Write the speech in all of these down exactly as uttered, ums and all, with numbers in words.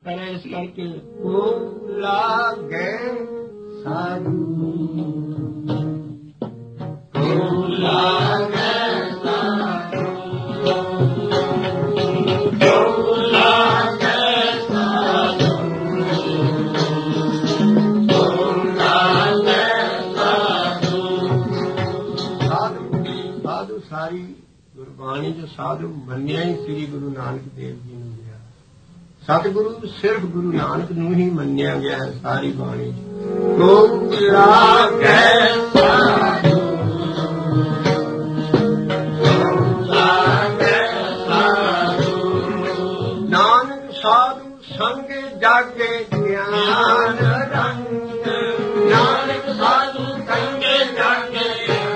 पर इस करके को लागे साधु को लागे सारी गुरबाणी जो साधु मन्निया ही श्री गुरु नानक देव जी ने गया। सतगुरु सिर्फ गुरु नानक नू ही मन्निया गया है सारी बाणी। को लागे साधु लागे साधु नानक साधु संग जागे ज्ञान रंग नानक साधु संग जागे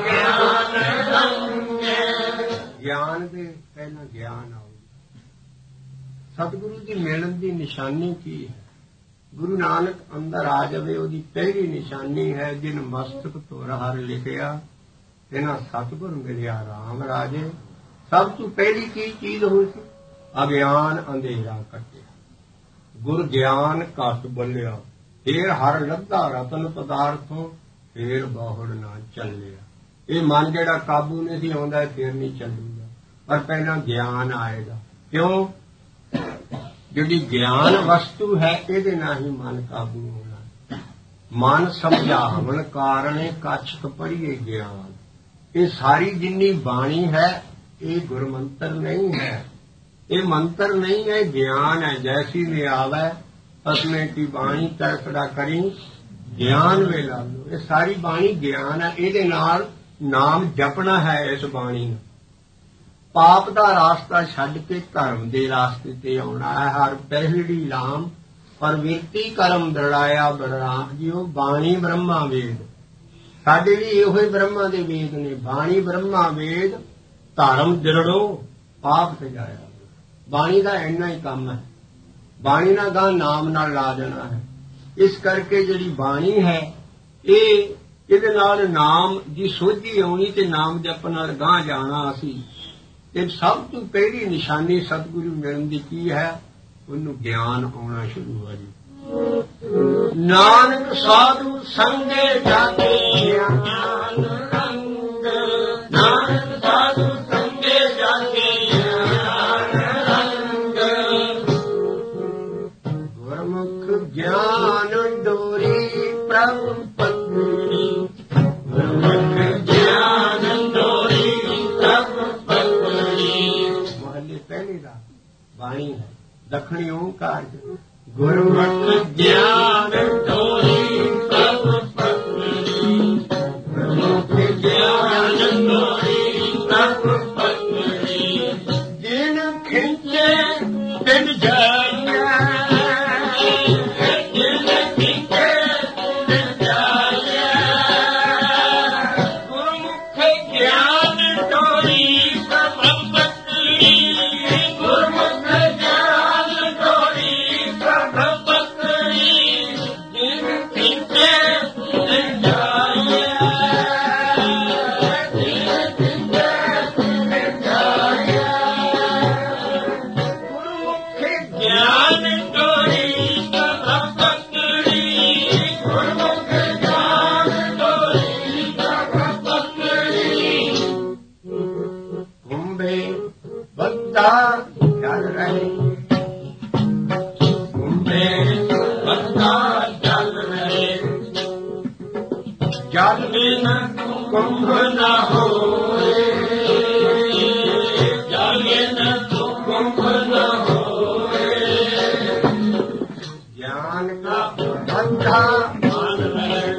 ਗਿਆਨ ਦੇ ਪਹਿਲਾਂ ਗਿਆਨ ਆਊਗਾ। ਸਤਿਗੁਰੂ ਦੀ ਮਿਲਣ ਦੀ ਨਿਸ਼ਾਨੀ ਕੀ ਹੈ? ਗੁਰੂ ਨਾਨਕ ਅੰਦਰ ਆ ਜਾਵੇ ਉਹਦੀ ਪਹਿਲੀ ਨਿਸ਼ਾਨੀ ਹੈ ਜਿਨ ਮਸਤਕ ਧੁਰ ਹਰ ਲਿਖਿਆ ਇਹਨਾਂ ਸਤਿਗੁਰ ਮਿਲਿਆ ਰਾਮ ਰਾਜੇ। ਸਭ ਤੋਂ ਪਹਿਲੀ ਕੀ ਚੀਜ਼ ਹੋਈ ਸੀ? ਅਗਿਆਨ ਅੰਧੇਰਾ ਕੱਟਿਆ, ਗੁਰ ਗਿਆਨ ਘਟ ਬੋਲਿਆ, ਫੇਰ ਹਰ ਲੱਧਾ ਰਤਨ ਪਦਾਰਥੋਂ, ਫੇਰ ਬਾਹੜ ਨਾ ਚੱਲਿਆ। ਇਹ ਮਨ ਜਿਹੜਾ ਕਾਬੂ ਨਹੀਂ ਸੀ ਆਉਂਦਾ ਫੇਰ ਨਹੀਂ ਚੱਲੂਗਾ, ਪਰ ਪਹਿਲਾਂ ਗਿਆਨ ਆਏਗਾ। ਕਿਉਂ? ਜਿਹੜੀ ਗਿਆਨ ਵਸਤੂ ਹੈ ਇਹਦੇ ਨਾਲ ਹੀ ਮਨ ਕਾਬੂ ਹੋਣਾ। ਮਨ ਸਮਝਾਵਣ ਕਾਰਣੇ ਕੱਛ ਪੜੀਏ ਗਿਆਨ। ਇਹ ਸਾਰੀ ਜਿੰਨੀ ਬਾਣੀ ਹੈ ਇਹ ਗੁਰਮੰਤਰ ਨਹੀਂ ਹੈ, ਇਹ ਮੰਤਰ ਨਹੀਂ ਹੈ, ਗਿਆਨ ਹੈ। ਜੈਸੀ ਵੀ ਆਵੇ ਤਸਮੇ ਕੀ ਬਾਣੀ ਤਰਕੜਾ ਕਰੀ ਗਿਆਨ ਵੇ ਲਾ ਲੋ। ਇਹ ਸਾਰੀ ਬਾਣੀ ਗਿਆਨ ਹੈ, ਇਹਦੇ ਨਾਲ ਨਾਮ ਜਪਣਾ ਹੈ। ਇਸ ਬਾਣੀ ਨੂੰ ਪਾਪ ਦਾ ਰਾਸਤਾ ਛੱਡ ਕੇ ਧਰਮ ਦੇ ਰਾਸਤੇ ਤੇ ਆਉਣਾ ਹੈ। ਹਰ ਪਹਿਲੜੀ ਲਾਮ ਪਰ ਵਿਰਤੀ ਕਰਮ ਦੜਾਇਆ ਬਲਰਾਮ ਜੀ। ਉਹ ਬਾਣੀ ਬ੍ਰਹਮਾ ਵੇਦ, ਸਾਡੇ ਲਈ ਇਹੋ ਹੀ ਬ੍ਰਹਮਾ ਦੇ ਵੇਦ ਨੇ। ਬਾਣੀ ਬ੍ਰਹਮਾ ਵੇਦ, ਧਰਮ ਦਿਰੜੋ ਪਾਪ ਸਜਾਇਆ। ਬਾਣੀ ਦਾ ਇੰਨਾ ਹੀ ਕੰਮ ਹੈ। ਬਾਣੀ ਨਾਲ ਗਾਂ ਨਾਮ ਨਾਲ ਲਾ ਦੇਣਾ ਹੈ। ਇਸ ਕਰਕੇ ਜਿਹੜੀ ਬਾਣੀ ਹੈ ਇਹ ਇਹਦੇ ਨਾਲ ਨਾਮ ਦੀ ਸੋਝੀ ਆਉਣੀ ਤੇ ਨਾਮ ਜਪ ਨਾਲ ਗਾਂ ਜਾਣਾ। ਅਸੀਂ ਇਹ ਸਭ ਤੋਂ ਪਹਿਲੀ ਨਿਸ਼ਾਨੀ ਸਤਿਗੁਰੂ ਮਿਲਣ ਦੀ ਕੀ ਹੈ? ਉਹਨੂੰ ਗਿਆਨ ਆਉਣਾ ਸ਼ੁਰੂ ਹੋ ਜੀ। ਨਾਨਕ ਸਾਧੂ ਸੰਗੇ ਜਾਗੇ ਗਿਆਨ ਰੰਗ ਨਾਨਕ ਸਾਧੂ ਸੰਗੇ ਜਾਗੇ ਗਿਆਨ ਰੰਗ ਗੁਰਮੁਖ ਗਿਆਨ ਡੋਰੀ ਪ੍ਰਭ ਪਤਨੀ ਗੁਰਮੁਖ ਗਿਆਨ ਡੋਰੀ ਪ੍ਰਭ ਪਹਿਲੀ ਦਾ ਬਾਣੀ ਹੈ। ਦੱਖਣੀ ਓਂਕਾਰ ਗੁਰਮੁਖ ਗਿਆਨ ਡੋਰੀ ਪ੍ਰਭ ਪਤਨੀ ਗੁਰਮੁਖ ਗਿਆਨ ਡੋਰੀ ਪ੍ਰਭ ਪਤਨੀ ਜਿਨ ਖਿੱਚੇ ਤਿਨ ਜਾਇਆ ਜਿਨ ਖਿੱਚੇ ਤਿਨ ਜਾਇਆ ਗੁਰਮੁਖ ਗਿਆਨ ਡੋਰੀ ਪ੍ਰਭ ਪਤਨੀ ਚੱਲ ਰਹੇ ਘੁੰਮੇ ਬੰਦਾ ਚੱਲ ਰਹੇ ਜਲ ਬਿਨ ਕੁੰਭ ਨਾ ਹੋਏ ਜਲ ਬਿਨ ਕੁੰਭ ਨਾ ਹੋਏ ਗਿਆਨ ਦਾ ਬੰਦਾ ਮੰਨ ਰਹੇ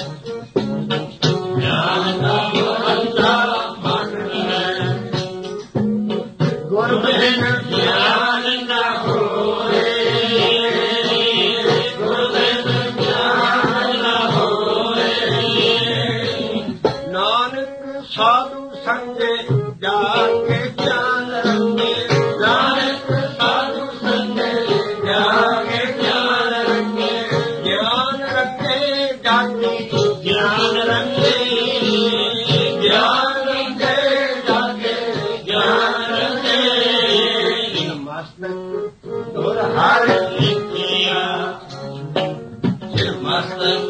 ਗਿਆਨ ਦਾ ਬੰਦਾ ਮੰਨ ਰਹੇ ਗੁਰ ਬਿਨ ਗਿਆਨ ਨਾ ਹੋਏ ਗੁਰ ਬਿਨ ਗਿਆਨ ਨਾ ਹੋਏ ਨਾਨਕ ਸਾਧੂ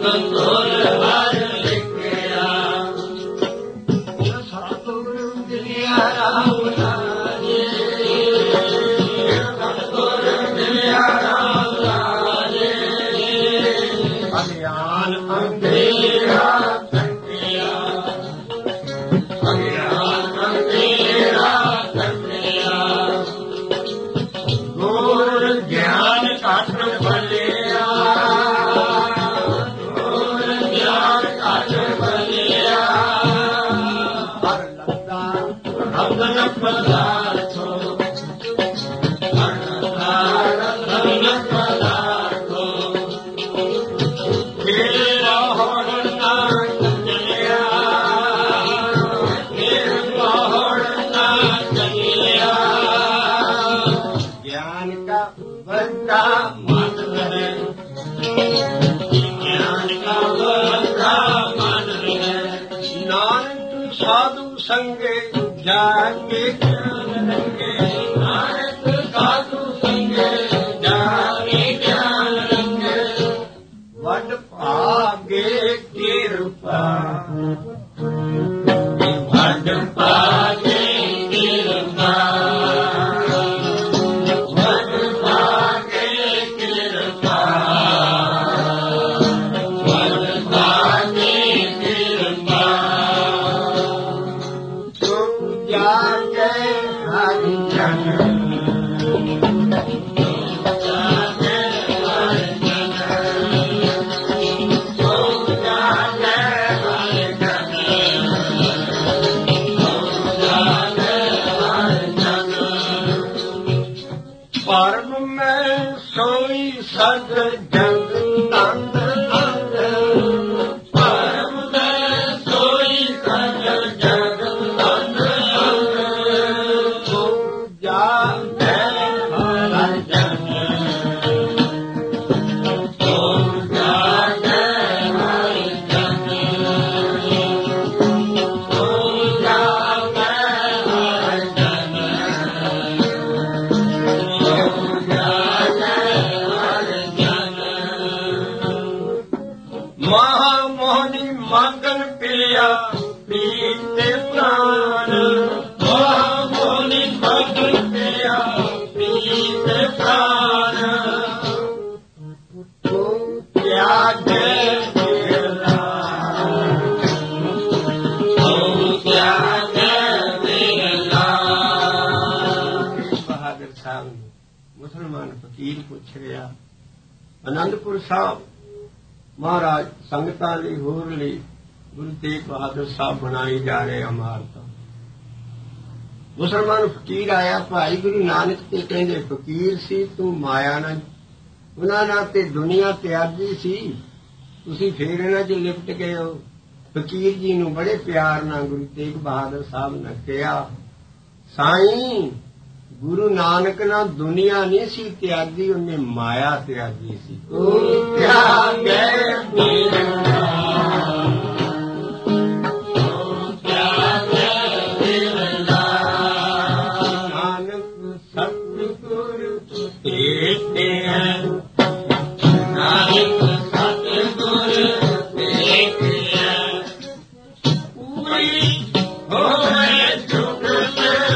ਮੁਸਲਮਾਨ ਫਕੀਰ ਪੁੱਛ ਰਿਹਾ, ਅਨੰਦਪੁਰ ਸਾਹਿਬ ਮਹਾਰਾਜ ਸੰਗਤਾਂ ਲਈ ਹੋਰ ਲਈ ਗੁਰੂ ਤੇਗ ਬਹਾਦਰ ਸਾਹਿਬ ਬਣਾਈ ਜਾ ਰਹੇ ਇਮਾਰਤਾਂ। ਮੁਸਲਮਾਨ ਫਕੀਰ ਆਇਆ, ਭਾਈ ਗੁਰੂ ਨਾਨਕ ਤੇ ਕਹਿੰਦੇ ਫਕੀਰ ਸੀ ਤੂੰ ਮਾਇਆ ਨਾਲ, ਉਹਨਾਂ ਨਾਲ ਤੇ ਦੁਨੀਆ ਤਿਆਗੀ ਸੀ, ਤੁਸੀਂ ਫੇਰ ਇਹਨਾਂ 'ਚ ਲਿਪਟ ਗਏ ਹੋ। ਫਕੀਰ ਜੀ ਨੂੰ ਬੜੇ ਪਿਆਰ ਨਾਲ ਗੁਰੂ ਤੇਗ ਬਹਾਦਰ ਸਾਹਿਬ ਨੇ ਕਿਹਾ, ਸਾਈਂ ਗੁਰੂ ਨਾਨਕ ਨਾਲ ਦੁਨੀਆ ਨਹੀਂ ਸੀ ਤਿਆਗੀ, ਉਹਨੇ ਮਾਇਆ ਤਿਆਗੀ ਸੀ। ਤੂੰ ਤਿਆਗੇ ਮੇਰੇ ਨਾਨਕ ਸਤਿਗੁਰ ਭੇਟੇ ਨਾਨਕ ਸਤਿਗੁਰ ਭੇਟੇ ਪੂਰੀ ਹੋਵੇ ਜੁਗਤ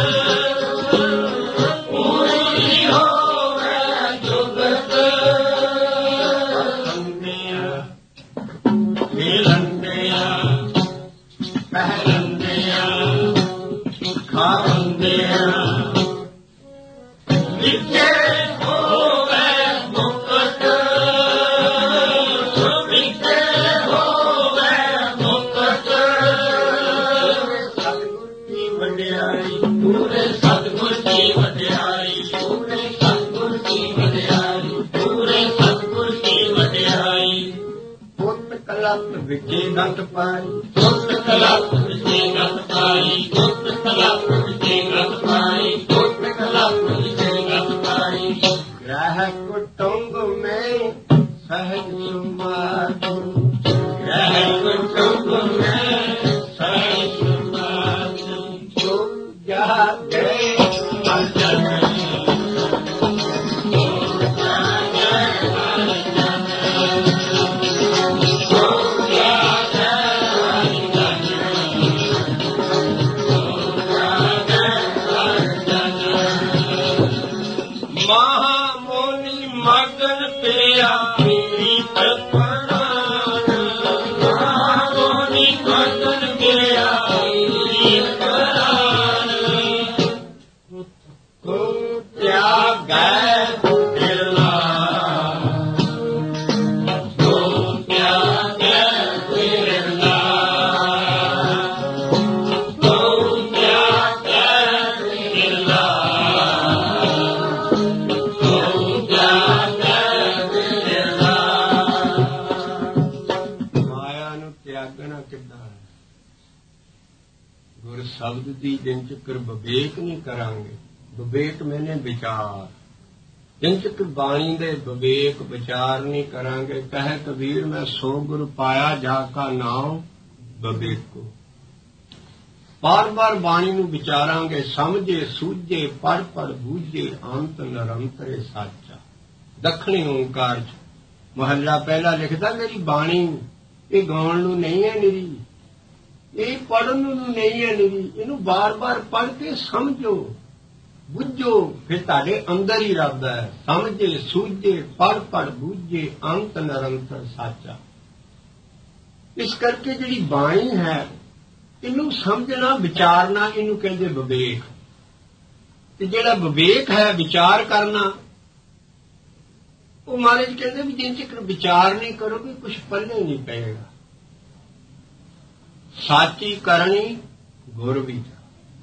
ਗਤ ਪਾਈ, ਸੁਤ ਕਲਪ ਵਿਚੇ ਗਤ ਪਾਈ, ਸੁਤ ਕਲਪ ਵਿਚੇ ਗਤ ਪਾਈ, ਸੁਤ ਕਲਪ ਵਿਚੇ ਗਤ ਪਾਈ। ਗ੍ਰਹਿ ਕੁਟੁੰਬ ਮੈਂ ਸਹਿਜ ਸੁਮਾਦੁ, ਗ੍ਰਹਿ ਕੁਟੁੰਬ ਮੈਂ ਸਹਿਜ ਸੁਮਾਦੁ, ਜੋ ਜਾਗੇ ਅਜਨ Oh ਮਗਨ ਪਿਆ ਮੇਰੀ ਤਪਨਾਨ ਗੋਨੀ ਮਗਨ ਪਿਆ ਮੇਰੀ ਤਪਨਾਨ ਕੋ ਤਿਆਗੈ ਦਿਲਾ ਕੋ ਤਿਆਗੈ ਦਿਲਾ ਕੋ ਤਿਆਗੈ ਦਿਲਾ ਗੁਰ ਸ਼ਬਦ ਦੀ ਜਿਨ ਚਿਕਰ ਵਿਵੇਕ ਨਹੀਂ ਕਰਾਂਗੇ। ਵਿਵੇਕ ਮੈਨੇ ਵਿਚਾਰ, ਜਿਨ ਚਿਕਰ ਬਾਣੀ ਦੇ ਵਿਵੇਕ ਵਿਚਾਰ ਨਹੀਂ ਕਰਾਂਗੇ। ਕਹੇ ਕਬੀਰ ਮੈਂ ਸੋ ਗੁਰ ਪਾਇਆ ਜਾ ਕਾ ਨਾਮ ਵਿਵੇਕੋ। ਬਾਰ ਬਾਰ ਬਾਣੀ ਨੂੰ ਵਿਚਾਰਾਂਗੇ, ਸਮਝੇ ਸੂਝੇ ਪੜ ਪੜ ਬੂਝੇ ਅੰਤ ਨਿਰੰਤਰੇ ਸਾਚਾ। ਦੱਖਣੀ ਓਂਕਾਰ ਚ ਮਹੱਲਾ ਪਹਿਲਾ ਲਿਖਦਾ ਮੇਰੀ ਬਾਣੀ ਇਹ ਗਾਉਣ ਨੂੰ ਨਹੀਂ ਹੈ ਨਿਰੀ, ਇਹ ਪੜ੍ਹਨ ਨੂੰ ਨਹੀਂ ਹੈ ਨਿਰੀ, ਇਹਨੂੰ ਬਾਰ-ਬਾਰ ਪੜ੍ਹ ਕੇ ਸਮਝੋ ਬੁੱਝੋ, ਫਿਰ ਤੁਹਾਡੇ ਅੰਦਰ ਹੀ ਰੱਬ ਹੈ। ਸਮਝੇ ਸੂਝੇ ਪੜ੍ਹ ਪੜ੍ਹ ਬੁੱਝੇ ਅੰਤ ਨਿਰੰਤਰ ਸਾਚਾ। ਇਸ ਕਰਕੇ ਜਿਹੜੀ ਬਾਣੀ ਹੈ ਇਹਨੂੰ ਸਮਝਣਾ ਵਿਚਾਰਨਾ ਇਹਨੂੰ ਕਹਿੰਦੇ ਵਿਵੇਕ। ਤੇ ਜਿਹੜਾ ਵਿਵੇਕ ਹੈ ਵਿਚਾਰ ਕਰਨਾ ਉਹ ਮਹਾਰਾਜ ਕਹਿੰਦੇ ਵੀ ਜਿੰਨ ਚਿਰ ਵਿਚਾਰ ਨਹੀਂ ਕਰੋਗੇ ਕੁਛ ਪੱਲੇ ਨਹੀਂ ਪਏਗਾ। ਸਾਚੀ ਕਰਨੀ ਗੁਰ ਵਿਚਾਰ।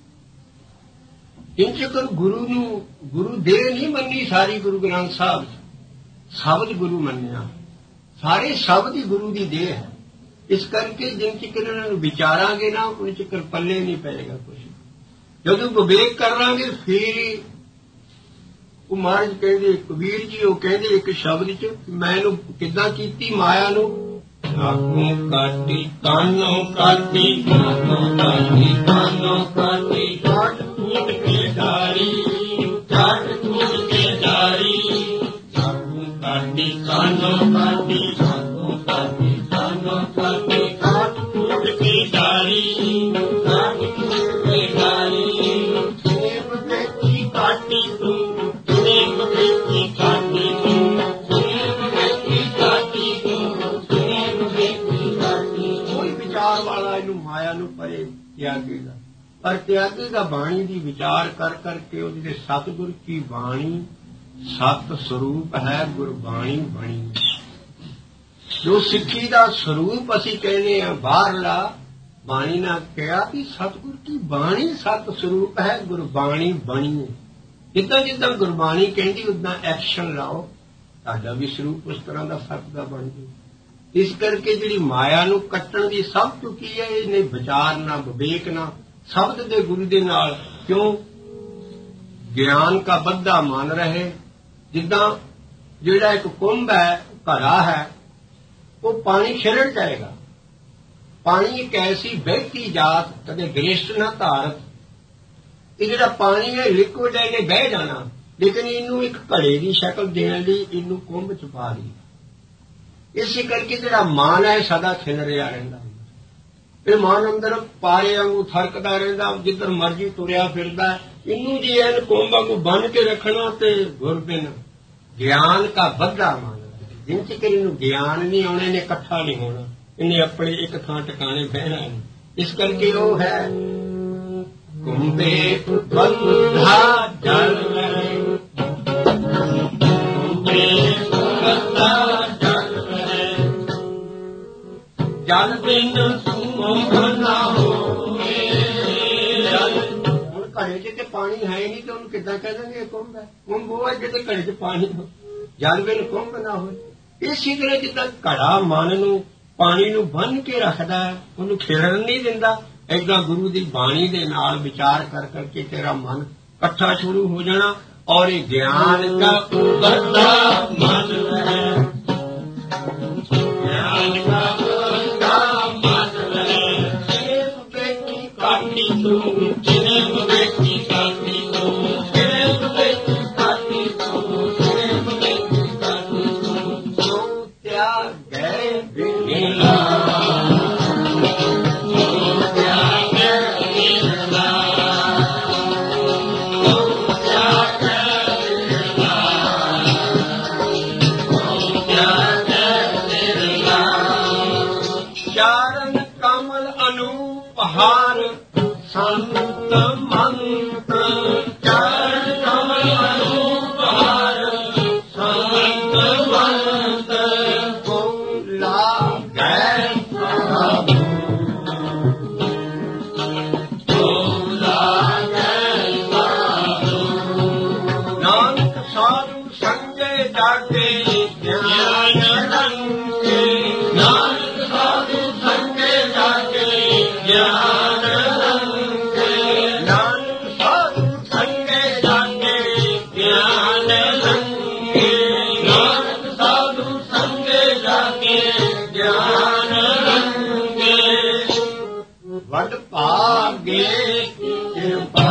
ਜਿੰਨ ਚਿਰ ਗੁਰੂ ਨੂੰ ਗੁਰੂ ਦੇ ਨਹੀਂ ਮੰਨੀ ਸਾਰੀ ਗੁਰੂ ਗ੍ਰੰਥ ਸਾਹਿਬ ਸ਼ਬਦ ਗੁਰੂ ਮੰਨਿਆ, ਸਾਰੇ ਸ਼ਬਦ ਹੀ ਗੁਰੂ ਦੀ ਦੇਹ ਹੈ। ਇਸ ਕਰਕੇ ਜਿੰਨ ਚਿਰ ਇਹਨਾਂ ਨੂੰ ਵਿਚਾਰਾਂਗੇ ਨਾ ਉਨ ਚਿਰ ਪੱਲੇ ਨਹੀਂ ਪਏਗਾ ਕੁਛ। ਜਦੋਂ ਵਿਵੇਕ ਕਰਾਂਗੇ ਫਿਰ ਉਹ ਮਹਾਰਾਜ ਕਹਿੰਦੇ ਕਬੀਰ ਜੀ ਉਹ ਕਹਿੰਦੇ ਇੱਕ ਸ਼ਬਦ ਚ ਮੈਂ ਇਹਨੂੰ ਕਿੱਦਾਂ ਕੀਤੀ ਮਾਇਆ ਨੂੰ ਆਖੋਂ ਕਾਟੀ ਕਾਨੋਂ ਕਾਟੀ ਕਾਨੋਂ ਕਾਟੀ ਕਾਨੋਂ ਕਾਟੀ ਕਾਟ ਟੂਟ ਕੇ ਡਾਰੀ ਕਾਟ ਟੂਟ ਕੇ ਡਾਰੀ ਆਖੋਂ ਕਾਟੀ ਕਾਨੋਂ ਕਾਟੀ ਕਾਨੋਂ ਕਾਟੀ ਕਾਨੋਂ ਕਾਟੀ ਕਾਟ ਟੂਟ ਕੇ ਡਾਰੀ ਕਾਟ ਟੂਟ ਕੇ ਡਾਰੀ ਸੇਵ ਵੇਖੀ ਕਾਟੀ ਤੂੰ ਸੇਵ ਵੇਖੀ ਕਾਟੀ ਤੂੰ ਸੇਵ ਵੇਖੀ ਕਾਟੀ ਤੂੰ ਸੇਵ ਵੇਖੀ ਕਾਟੀ। ਕੋਈ ਵਿਚਾਰ ਵਾਲਾ ਇਹਨੂੰ ਮਾਇਆ ਨੂੰ ਪਰੇ ਤਿਆਗੇਗਾ, ਪਰ ਤਿਆਗੇਗਾ ਬਾਣੀ ਦੀ ਵਿਚਾਰ ਕਰ ਕਰਕੇ। ਉਹਦੇ ਸਤਿਗੁਰ ਕੀ ਬਾਣੀ ਸਤ ਸਰੂਪ ਹੈ ਗੁਰਬਾਣੀ ਬਣੀ। ਜੋ ਸਿੱਖੀ ਦਾ ਸਰੂਪ ਅਸੀਂ ਕਹਿੰਦੇ ਹਾਂ ਬਾਹਰਲਾ, ਬਾਣੀ ਨੇ ਕਿਹਾ ਕਿ ਸਤਿਗੁਰ ਕੀ ਬਾਣੀ ਸਤ ਸਰੂਪ ਹੈ ਗੁਰਬਾਣੀ ਬਣੀ। ਜਿੱਦਾਂ ਜਿੱਦਾਂ ਗੁਰਬਾਣੀ ਕਹਿੰਦੀ ਉਦਾਂ ਐਕਸ਼ਨ ਲਾਓ, ਤੁਹਾਡਾ ਵੀ ਸਰੂਪ ਉਸ ਤਰ੍ਹਾਂ ਦਾ ਸਤ ਦਾ ਬਣ ਜਾਊ। ਇਸ ਕਰਕੇ ਜਿਹੜੀ ਮਾਇਆ ਨੂੰ ਕੱਟਣ ਦੀ ਸਭ ਤੋਂ ਕੀ ਹੈ, ਇਹਨੇ ਵਿਚਾਰ ਨਾ ਵਿਵੇਕ ਨਾ ਸ਼ਬਦ ਦੇ ਗੁਰੂ ਦੇ ਨਾਲ ਕਿਉਂ ਗਿਆਨ ਕਾ ਬੱਧਾ ਮੰਨ ਰਹੇ। ਜਿੱਦਾਂ ਜਿਹੜਾ ਇੱਕ ਕੁੰਭ ਹੈ ਘੜਾ ਹੈ ਉਹ ਪਾਣੀ ਛਿਰੜ ਜਾਏਗਾ। ਪਾਣੀ ਇੱਕ ਐਸੀ ਬਹਿਤੀ ਜਾਤ ਕਦੇ ਗ੍ਰੇਸਟ ਨਾ ਧਾਰਤ। ਇਹ ਜਿਹੜਾ ਪਾਣੀ ਹੈ ਲਿਕੁਇਡ ਹੈ, ਇਹਨੇ ਬਹਿ ਜਾਣਾ, ਲੇਕਿਨ ਇਹਨੂੰ ਇੱਕ ਘੜੇ ਦੀ ਸ਼ਕਲ ਦੇਣ ਲਈ ਇਹਨੂੰ ਕੁੰਭ ਚ ਪਾ ਲਈ। ਇਸੇ ਕਰਕੇ ਜਿਹੜਾ ਮਨ ਹੈ ਸਦਾ ਖਿਲ ਰਿਹਾ ਰਹਿੰਦਾ। ਇਹ ਮਨ ਅੰਦਰ ਪਾਰੇ ਵਾਂਗੂ ਥਰਕਦਾ ਰਹਿੰਦਾ, ਜਿੱਧਰ ਮਰਜ਼ੀ ਤੁਰਿਆ ਫਿਰਦਾ। ਇਹਨੂੰ ਜੇ ਇਹਨ ਕੁੰਭ ਵਾਂਗੂ ਬੰਨ ਕੇ ਰੱਖਣਾ ਤੇ ਗੁਰਬਿਨ ਗਿਆਨ ਕਾ ਬੱਧਾ ਮੰਨ। ਜਿੰਨ ਚਿਰ ਇਹਨੂੰ ਗਿਆਨ ਨਹੀਂ ਆਉਣਾ ਇਹਨੇ ਇਕੱਠਾ ਨਹੀਂ ਹੋਣਾ, ਇਹਨੇ ਆਪਣੇ ਇੱਕ ਥਾਂ ਟਿਕਾਣੇ ਬਹਿਣਾ ਨਹੀਂ। ਇਸ ਕਰਕੇ ਉਹ ਹੈ ਕੁੰਭੇ ਬੰਧਾ ਜਲ ਰਹੇ, ਕੁੰਭੇ ਬੰਧਾ ਜਲ ਰਹੇ, ਜਲ ਬਿਨ ਕੁੰਭ ਨਾ ਹੋਵੇ। ਹੁਣ ਘੜੇ ਚ ਤੇ ਪਾਣੀ ਹੈ ਨਹੀਂ ਤੇ ਉਹਨੂੰ ਕਿੱਦਾਂ ਕਹਿ ਦਾਂਗੇ ਕੁੰਭ ਹੈ। ਕੁੰਭ ਉਹ ਹੈ ਜਿਹਦੇ ਘੜੇ ਚ ਪਾਣੀ ਹੋ, ਜਲ ਬਿਨ ਕੁੰਭ ਨਾ ਹੋਵੇ। ਇਸੇ ਤਰ੍ਹਾਂ ਜਿੱਦਾਂ ਘੜਾ ਮਨ ਨੂੰ ਪਾਣੀ ਨੂੰ ਬੰਨ੍ਹ ਕੇ ਰੱਖਦਾ ਹੈ, ਉਹਨੂੰ ਖਿਲਰਨ ਨਹੀਂ ਦਿੰਦਾ, ਏਦਾਂ ਗੁਰੂ ਦੀ ਬਾਣੀ ਦੇ ਨਾਲ ਵਿਚਾਰ ਕਰ ਕਰਕੇ ਤੇਰਾ ਮਨ ਇਕੱਠਾ ਸ਼ੁਰੂ ਹੋ ਜਾਣਾ। ਔਰ ਇਹ ਗਿਆਨ ਦਾ ਉਗਰਦਾ ਮਨ ਹੈ, ਗਿਆਨ ਦਾ ਉਗਰਦਾ ਮਨ ਹੈ। ਸੇਵ ਵੇਖੀ ਕਾਟੀ ਤੂੰ ਸੇਵ ਵੇਖੀ ਕਾਟੀ ਤੂੰ ਸੇਵ ਵੇਖੀ ਕਾਟੀ ਤੂੰ ਸੇਵ ਵੇਖੀ ਕਾਟੀ ਤੂੰ ਸੋ ਤਿਆਗੈ ਬਿਰਲਾ। ਹਰ ਸੰਤ ਮੰਤ ਚਰਨ ਕਮਲ ਰੂਪ ਹਰ ਸੰਤ ਮੰਤ ਬੋਲਾ ਗੈ ਬੋਲਾ ਗੈ ਨਾਨਕ ਸਾਧੂ ਸੰਗੇ ਜਾਗੇ ਗਿਆਨ ਰੰਗੇ ਨਾਨਕ ਸਾਧੂ ਸੰਗੇ ਜਾਗੇ ਗਿਆਨ ਰੰਗੇ ਨਾਨਕ ਸਾਧੂ ਸੰਗੇ ਜਾਗੇ ਗਿਆਨ ਰੰਗੇ ਨਾਨਕ ਸਾਧੂ ਸੰਗੇ ਜਾਗੇ ਗਿਆਨ ਰੰਗੇ ਵੱਡ ਭਾਗੇ ਕਿਰਪਾ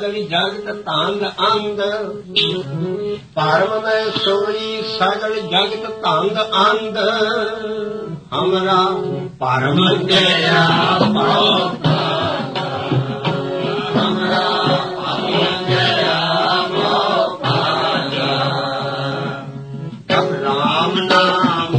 सगल जगत तंद अंध परम में सोई सगल जगत तंद अंध हमरा परम गया हमरा परम गया जब राम नाम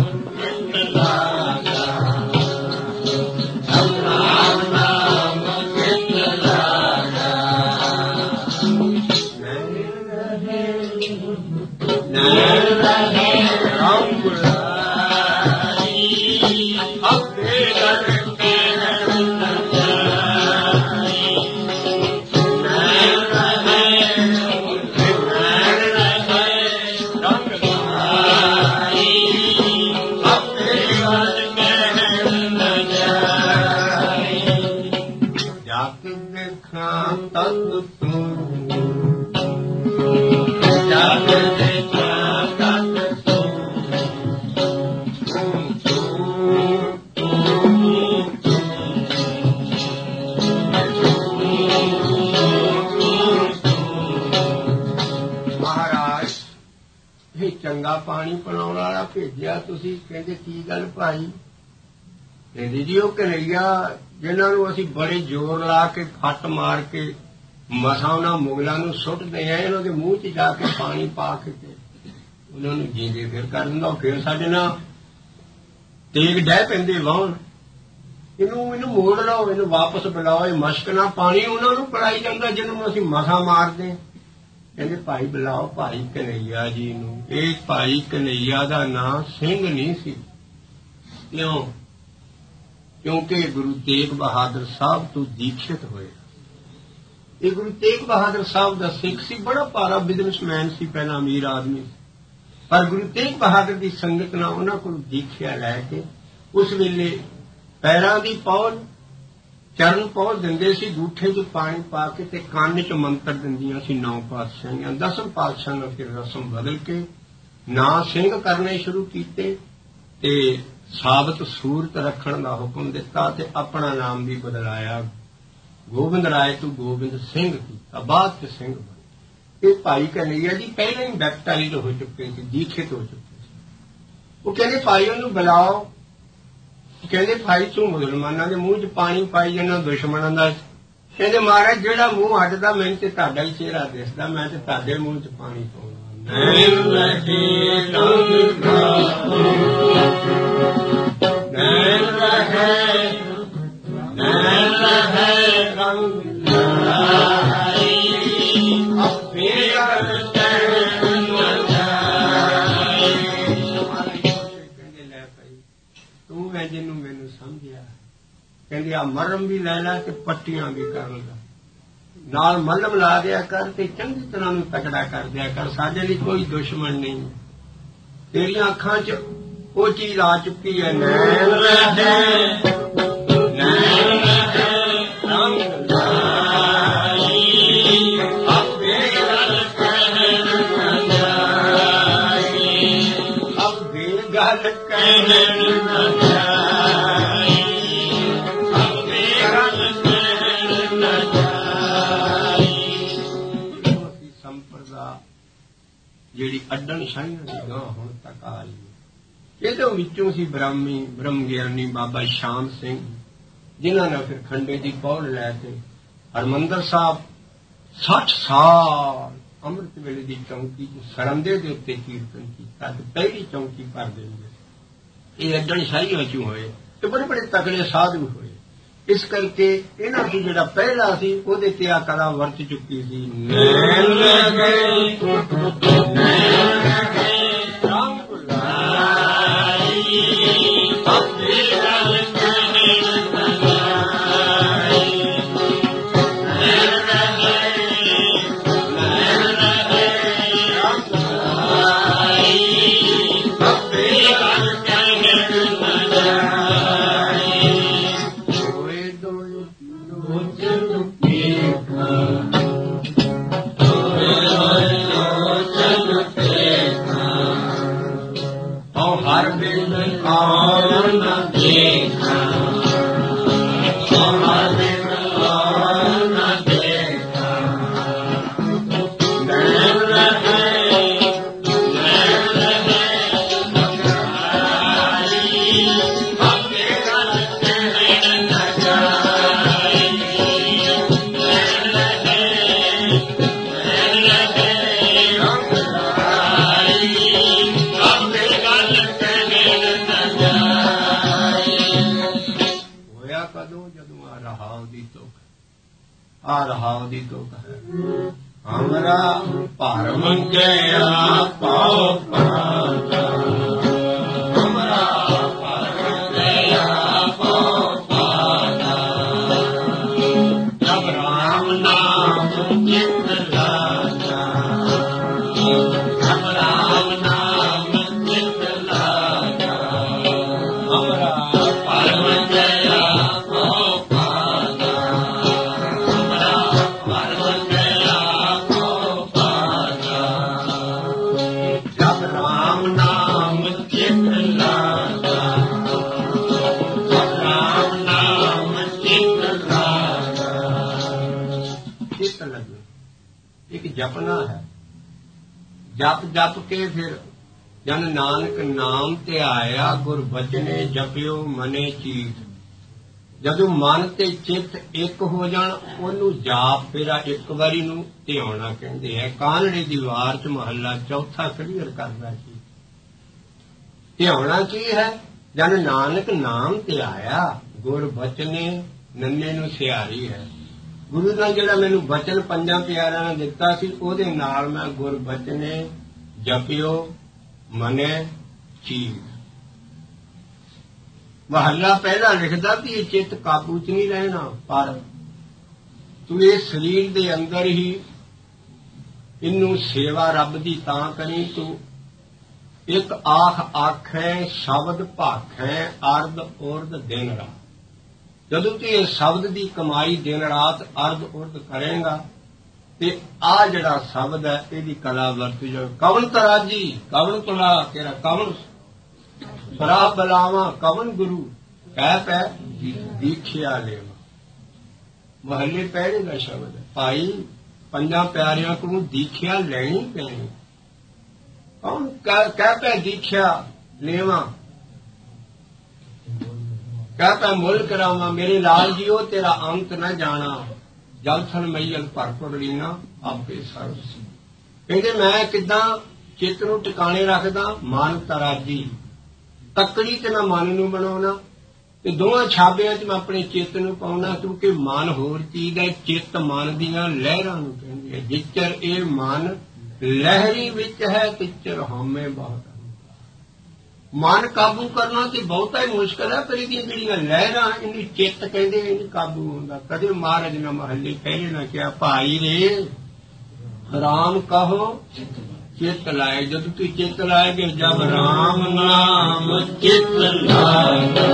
ਚੰਗਾ ਪਾਣੀ ਪਿਲਾਉਣ ਵਾਲਾ ਭੇਜਿਆ ਤੁਸੀਂ। ਕਹਿੰਦੇ ਕੀ ਗੱਲ ਭਾਈ? ਕਹਿੰਦੇ ਜੀ ਉਹ ਕਨਈਆ ਜਿਹਨਾਂ ਨੂੰ ਅਸੀਂ ਬੜੇ ਜ਼ੋਰ ਲਾ ਕੇ ਫੱਟ ਮਾਰ ਕੇ ਮਸਾਂ ਉਹਨਾਂ ਮੁਗਲਾਂ ਨੂੰ ਸੁੱਟਦੇ ਆ, ਇਹਨਾਂ ਦੇ ਮੂੰਹ 'ਚ ਜਾ ਕੇ ਪਾਣੀ ਪਾ ਕੇ ਉਹਨਾਂ ਨੂੰ ਜੀਂਦੇ ਫਿਰ ਕਰ ਦਿੰਦਾ। ਫਿਰ ਸਾਡੇ ਨਾਲ ਤੇਗ ਡਹਿ ਪੈਂਦੇ ਵਾਹੁਣ, ਇਹਨੂੰ ਇਹਨੂੰ ਮੋੜ ਲਓ, ਇਹਨੂੰ ਵਾਪਸ ਬੁਲਾਓ। ਇਹ ਮਸ਼ਕ ਨਾਲ ਪਾਣੀ ਉਹਨਾਂ ਨੂੰ ਪਿਲਾਈ ਜਾਂਦਾ ਜਿਹਨੂੰ ਅਸੀਂ ਮਸਾਂ ਮਾਰਦੇ। ਕਹਿੰਦੇ ਭਾਈ ਬੁਲਾਓ ਭਾਈ ਕਨਈਆ ਜੀ ਨੂੰ। ਇਹ ਭਾਈ ਕਨਈਆ ਦਾ ਨਾਂ ਸਿੰਘ ਨਹੀਂ ਸੀ। ਕਿਉਂ? ਕਿਉਂਕਿ ਗੁਰੂ ਤੇਗ ਬਹਾਦਰ ਸਾਹਿਬ ਤੋਂ ਦੀਕਸ਼ਿਤ ਹੋਏ। ਇਹ ਗੁਰੂ ਤੇਗ ਬਹਾਦਰ ਸਾਹਿਬ ਦਾ ਸਿੱਖ ਸੀ, ਬੜਾ ਭਾਰਾ ਬਿਜ਼ਨਸਮੈਨ ਸੀ, ਪਹਿਲਾਂ ਅਮੀਰ ਆਦਮੀ ਸੀ, ਪਰ ਗੁਰੂ ਤੇਗ ਬਹਾਦਰ ਦੀ ਸੰਗਤ ਨਾਲ ਉਹਨਾਂ ਕੋਲ ਦੀਖਿਆ ਲੈ ਕੇ ਉਸ ਵੇਲੇ ਪੈਰਾਂ ਦੀ ਪੌਲ ਚਰਨ ਪੌਲ ਦਿੰਦੇ ਸੀ, ਗੂਠੇ 'ਚ ਪਾਣੀ ਪਾ ਕੇ ਤੇ ਕੰਨ 'ਚ ਮੰਤਰ ਦਿੰਦੀਆਂ ਸੀ ਨੌ ਪਾਤਸ਼ਾਹੀਆਂ। ਦਸਮ ਪਾਤਸ਼ਾਹ ਨੇ ਫਿਰ ਰਸਮ ਬਦਲ ਕੇ ਨਾਂ ਸਿੰਘ ਕਰਨੇ ਸ਼ੁਰੂ ਕੀਤੇ ਤੇ ਸਾਬਤ ਸੂਰਤ ਰੱਖਣ ਦਾ ਹੁਕਮ ਦਿੱਤਾ ਤੇ ਆਪਣਾ ਨਾਮ ਵੀ ਬਦਲਾਇਆ। ਗੋਬਿੰਦ ਰਾਏ ਤੋਂ ਗੋਬਿੰਦ ਸਿੰਘ ਕੀਤਾ, ਬਾਅਦ 'ਚ ਸਿੰਘ ਬਣੇ। ਇਹ ਭਾਈ ਕਨਈਆ ਜੀ ਪਹਿਲਾਂ ਹੀ ਬੈਪਟਾਈਜ਼ਡ ਹੋ ਚੁੱਕੇ ਸੀ, ਦੀਖਿਤ ਹੋ ਚੁੱਕੇ ਸੀ। ਉਹ ਕਹਿੰਦੇ ਭਾਈ ਉਹਨੂੰ ਬੁਲਾਓ। ਕਹਿੰਦੇ ਭਾਈ ਤੂੰ ਮੁਸਲਮਾਨਾਂ ਦੇ ਮੂੰਹ 'ਚ ਪਾਣੀ ਪਾਈ ਜਾਂਦਾ, ਦੁਸ਼ਮਣਾਂ ਦਾ। ਕਹਿੰਦੇ ਮਹਾਰਾਜ ਜਿਹੜਾ ਮੂੰਹ ਅੱਡਦਾ ਮੈਨੂੰ ਤੇ ਤੁਹਾਡਾ ਹੀ ਚਿਹਰਾ ਦਿਸਦਾ, ਮੈਂ ਤੇ ਤੁਹਾਡੇ ਮੂੰਹ 'ਚ ਪਾਣੀ ਪਾਉਣਾ। ਨੈਣ ਰਹੇ ਨੈਣ ਰਹੇ ਨੈਣ ਰਹੇ ਰੰਗ ਲਾਈ ਆਪੇ ਤੂੰ ਹੈ ਜਿਹਨੂੰ ਮੈਨੂੰ ਸਮਝਿਆ। ਕਹਿੰਦੇ ਆ ਮਰਮ ਵੀ ਲੈ ਲੈ ਤੇ ਪੱਟੀਆਂ ਵੀ ਕਰ ਲੈ, ਨਾਲ ਮੱਲਮ ਲਾ ਦਿਆ ਕਰ ਤੇ ਚੰਗੀ ਤਰ੍ਹਾਂ ਨੂੰ ਤਕੜਾ ਕਰ ਦਿਆ ਕਰ। ਸਾਡੇ ਲਈ ਕੋਈ ਦੁਸ਼ਮਣ ਨਹੀਂ। ਤੇਰੀਆਂ ਅੱਖਾਂ 'ਚ ਉਹ ਚੀਜ਼ ਆ ਚੁੱਕੀ ਹੈ। ਨੈਣ ਰਹੇ ਨੈਣ ਰਹੇ ਰੰਗ ਲਾਈ ਆਪੇ ਗੱਲ ਕਹਿਣ ਨਾ ਜਾਈ ਆਪੇ ਗੱਲ ਕਹਿਣ ਨਾ ਜਾਈ ਆਪੇ ਗੱਲ ਕਹਿਣ ਨਾ ਜਾਈ। ਅਸੀਂ ਸੰਪਰਦਾ ਜਿਹੜੀ ਅੱਡਣ ਸ਼ਾਹੀਆਂ ਦੀ ਗਾਂ ਹੁਣ ਤੱਕ ਆ ਰਹੀ ਹੈ, ਇਹਦੇ ਵਿੱਚੋਂ ਸੀ ਬ੍ਰਹਮੀ ਬ੍ਰਹਮ ਗਿਆਨੀ ਬਾਬਾ ਸ਼ਾਮ ਸਿੰਘ, ਜਿਨ੍ਹਾਂ ਨੇ ਫਿਰ ਖੰਡੇ ਦੀ ਪੌੜ ਲੈ ਕੇ ਹਰਿਮੰਦਰ ਸਾਹਿਬ ਸੱਠ ਸਾਲ ਅੰਮ੍ਰਿਤ ਵੇਲੇ ਦੀ ਚੌਂਕੀ 'ਚ ਸਰੰਦੇ ਦੇ ਉੱਤੇ ਕੀਰਤਨ ਕੀਤਾ ਤੇ ਪਹਿਲੀ ਚੌਂਕੀ ਭਰ ਦਿੰਦੇ। ਇਹ ਅੱਡਣ ਸ਼ਾਹੀਆਂ 'ਚੋਂ ਹੋਏ ਤੇ ਬੜੇ ਬੜੇ ਤਕੜੇ ਸਾਧੂ ਹੋਏ। ਇਸ ਕਰਕੇ ਇਹਨਾਂ ਤੋਂ ਜਿਹੜਾ ਪਹਿਲਾ ਸੀ ਉਹਦੇ ਤੇ ਆ ਕਲਾ ਵਰਤ ਚੁੱਕੀ ਸੀ। ਨੈਣ ਰਹੇ ਨੈਣ ਰਹੇ ਰੰਗ ਲਾਈ ਆਪੇ ਗੱਲ ਕਹਿਣ ਨਾ ਜਾਈ ਨੈਣ ਰਹੇ ਨੈਣ ਰਹੇ ਰੰਗ ਲਾਈ ਆਪੇ ਗੱਲ ਕਹਿਣ ਨਾ ਜਾਈ। ਦੋਏ ਦੋਏ ਲੋਚ ਲੁਕੇ ਹਰ ਬਿਨ ਔਰ ਨਾ ਦੇਖਾਂ ਹਰ ਬਿਨ ਔਰ ਨਾ ਦੇਖਾਂ ਆ ਰਹਾਉ ਦੀ ਤੁਕ ਹੈ ਹਮਰਾ ਭਰ ਮੰਗਿਆ ਪਾਉ ਪਾਤਾ ਹਮਰਾ ਭਰ ਮੰਗਿਆ ਪਾਉ ਪਾਤਾ ਜਬ ਰਾਮ ਨਾਮ ਚਿਤ ਲਾਗਾ ਜਬ ਰਾਮ ਨਾਮ ਚਿਤ ਲਾਗਾ ਹਮਰਾ ਭਰ ਮੰਗਿਆ ਪਾਉ ਪਾਤਾ एक जपना है जप जप के फिर जन नानक नाम ते आया गुर बचने जपियो मने चीत जदों मन ते चित एक हो जाण ओनू जाप फेरा एक वारी नू ध्याना कहंदे है। कानड़े दी वार च महला चौथा क्लीयर करदा सी ध्याना की है जन नानक नाम ते आया गुर बचने नन्ने नू सियारी है। गुरु ने जिहड़ा मैनू बचन पंजां प्यारिਆਂ ने दिता सी ओहदे नाल मैं गुर बचने जपियो मने चीज। महला पहला लिखदा कि ये चित्त काबू च नहीं रहना पर तू इस शरीर दे अंदर ही इनू सेवा रब दी तां करी तू एक आख आखै शब्द भाखै अर्ध उर्द दिन रात जदों तू इस शब्द की कमाई दिन रात अर्ध उर्द करेगा ते आ जड़ा शब्द है यदी कला वरत जो कवन तराजी कवन तुला तेरा कवन सरा बलावा कवन गुरु कह पै दीखिया लेवा। महले पहले का शब्द है भाई पंजा प्यारियां को दीखिया लैनी पैनी कौन कह पै दीखिया लेवा कह पै मुल करावा मेरे लाल जी तेरा अंत न जाना जल थन मैयल भरपुर लीना आपे सर्व कहते मैं किदां चित्त नूं टिकाणे रखदा मन तराजी तकड़ी ते मैं मन नूं बनाउणा ते दोवां छाबियां च मैं अपने चित्त नूं पाउणा क्योंकि मन होर चीज है चित्त मन दीआं लहरां नूं कहंदी है। जिचर ए मन लहरी विच है तिचर हौमे बहुत मन काबू करना तो बहुता ही मुश्किल है पर इहदियां जिहड़ियां लहरां इहनूं चित्त कहंदे इह काबू होंदा। कदे महाराज ने महल्ले पहले ना कहा भाई रे राम कहो चित्त लाए जब तू चित्त लाएगे जब राम नाम चित्त लाएगा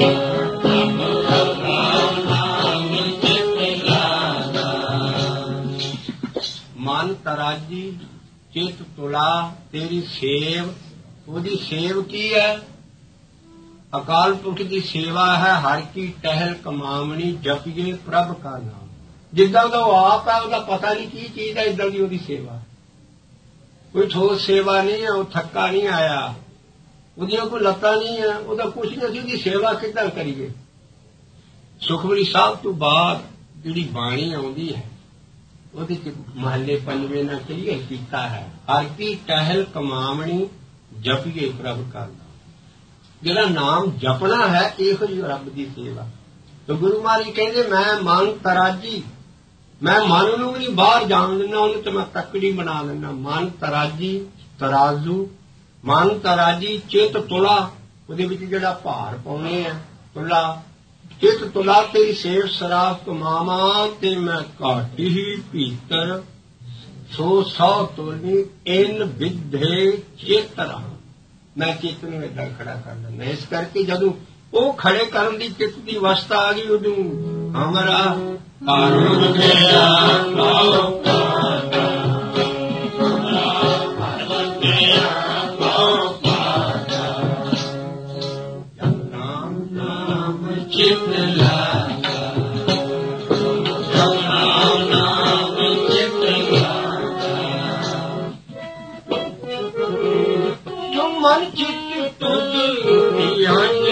मन तराजी चित्त तुला तेरी सेव ਉਹਦੀ ਸੇਵ ਕੀ ਹੈ ਅਕਾਲ ਪੁਰਖ ਦੀ ਸੇਵਾ ਹੈ ਹਰ ਕੀ ਟਹਿਲ ਕਮਾਵਣੀ ਜਪੀਏ ਪ੍ਰਭ ਕਾ ਨਾਮ। ਜਿੱਦਾਂ ਦਾ ਉਹ ਆਪ ਹੈ ਉਹਦਾ ਪਤਾ ਨਹੀਂ ਕੀ ਚੀਜ਼ ਹੈ ਇਦਾਂ ਦੀ ਉਹਦੀ ਸੇਵਾ ਕੋਈ ਠੋਸ ਸੇਵਾ ਨਹੀਂ ਹੈ ਉਹ ਥੱਕਾ ਨਹੀਂ ਆਇਆ ਉਹਦੀਆਂ ਕੋਈ ਲੱਤਾਂ ਨਹੀਂ ਹੈ ਉਹਦਾ ਕੁਛ ਨਹੀਂ ਅਸੀਂ ਉਹਦੀ ਸੇਵਾ ਕਿੱਦਾਂ ਕਰੀਏ। ਸੁਖਮਨੀ ਸਾਹਿਬ ਤੋਂ ਬਾਅਦ ਜਿਹੜੀ ਬਾਣੀ ਆਉਂਦੀ ਹੈ ਉਹਦੇ ਚ ਮਹੱਲੇ ਪੰਜਵੇਂ ਨਾਲ ਕਲੀਅਰ ਕੀਤਾ ਹੈ ਹਰ ਕੀ ਟਹਿਲ ਕਮਾਵਣੀ जपिए प्रभ का नाम। जिहड़ा नाम जपना है इहो ही रब की सेवा। तो गुरु महाराज कहते मैं मन तराजी मैं मन नूं नहीं बाहर जान देना उन्हें तो मैं तकड़ी बना देना। मन तराजी तराजू मन तराजी चित तुला ਉਹਦੇ ਵਿੱਚ ਜਿਹੜਾ ਭਾਰ ਪਾਉਣੇ ਆ ਤੁਲਾ चित तुला तेरी सेव सराफ कमावा ते मैं घाट ही भीतर सो सौ तोली इन विधे चेतरा मैं चित्त नूं इदां खड़ा कर लेना। इस करके जदों ਉਹ खड़े करन दी चित्त दी अवस्था आ गई उदों हमारा कारण गया पाओ पाता नाम नाम चित्त लागा नाम नाम चित्त लागा जो मन चित्त तुझ ध्यान